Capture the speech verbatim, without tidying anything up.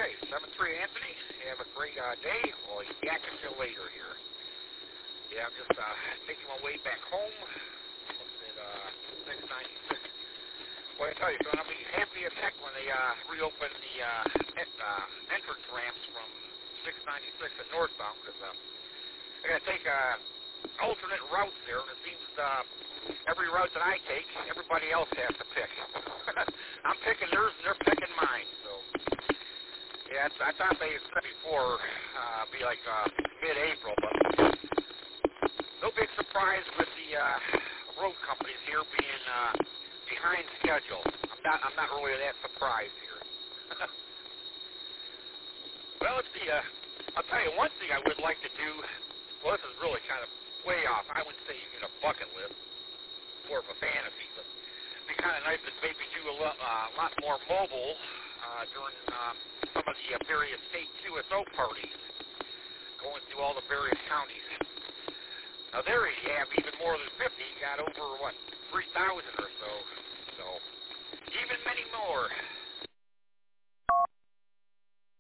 right, seven three Anthony. Have a great uh, day. We'll be back until later here. Yeah, I'm just uh, making my way back home. Looking at uh, six ninety-six. Well, I tell you, son, I'll be happy as heck when they uh, reopen the uh, en- uh, entrance ramps from six ninety-six at northbound, because uh, I got to take uh, alternate routes there, and it seems uh, every route that I take, everybody else has to pick. I'm picking theirs, and they're picking mine. So, yeah, it's, I thought they said before uh, be like uh, mid-April, but no big surprise with the uh, road companies here being uh, behind schedule. I'm not, I'm not really that surprised here. Well, let's see. Uh, I'll tell you one thing I would like to do. Well, this is really kind of way off. I wouldn't say even a bucket list, more of a fantasy, but it'd be kind of nice to maybe do a lot, uh, lot more mobile uh, during uh, some of the uh, various state Q S O parties, going through all the various counties. Now there you have even more than fifty. You got over, what, three thousand or so. So, even many more.